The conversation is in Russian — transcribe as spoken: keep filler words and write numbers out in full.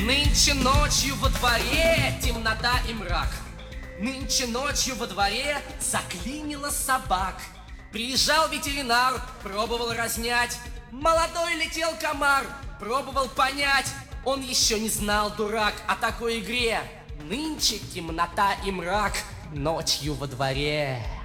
Нынче ночью во дворе темнота и мрак. Нынче ночью во дворе заклинило собак. Приезжал ветеринар, пробовал разнять. Молодой летел комар, пробовал понять. Он еще не знал, дурак, о такой игре. Нынче темнота и мрак ночью во дворе.